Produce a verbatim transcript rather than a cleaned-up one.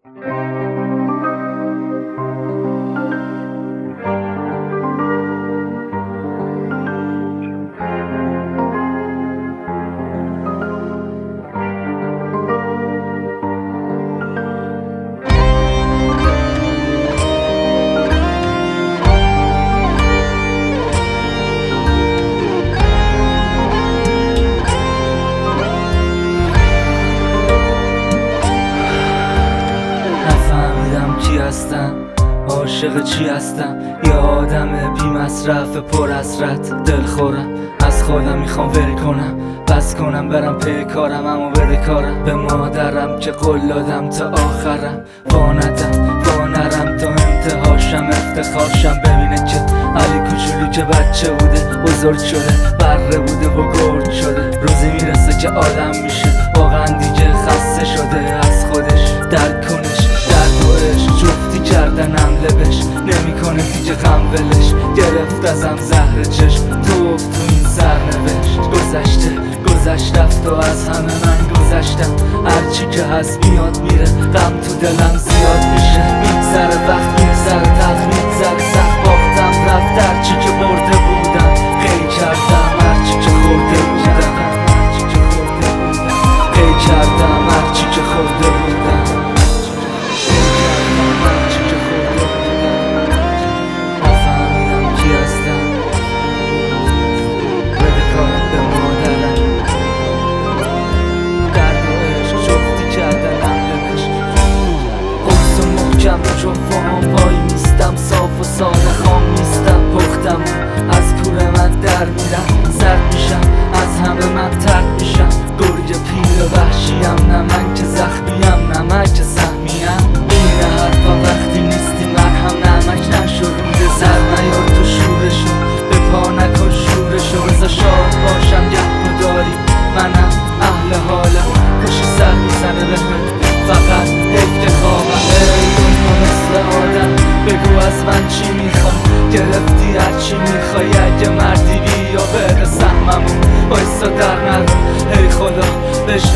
عاشق چی هستم؟ یه آدم بی مصرف پر حسرت دلخورم، از خودم میخوام ول کنم، بس کنم برم پی کارم، اما بده کارم به مادرم که قول دادم تا آخرم، وانتم وانرم تا انتهاشم، افتخارشم ببینه که علی کوچولو که بچه بوده بزرگ شده، بره بوده و گرد شده، روزی میرسه که آدم میشه واقعا دیگه خسته شده از خودش، درک کنش درد و عشق جفتی کردنم لبش نمیکنه دیگه غم ولش، گرفت ازم زهر چشم توف تو این سرنوشت، گذشته گذشت رفت و از همه من گذشتم، هرچی که هست میاد میره، غم تو دلم زیاد میشه، میگذره وقت میگذره تلخ میگذره سخت، باختم رفت هرچی که برده بودم، خیلی کردم هرچی که خورده بودم، خیلی کردم هرچی که خورده بودم، جوان وای میستم صاف و ساده خام نیستم، پختم از کوره من در میرم، زرد میشم از همه من ترد میشم، گرگ پیر وحشیم نه من که زخمیم نه من که سهمیم، اینه حرفا وقتی نیستی مرهم نمک نشروده، زر نیار تو شورشو به پا نکن شورشو، بزا شاد باشم گه داری منم اهل حالم، کشی سر میزنه به من فقط حیف که خوابم، مثل آدم بگو از من چی میخوای، گرفتی هرچی میخوای، اگه مردی بیا بده سهممون، بایستا در نرو ای خدا بهش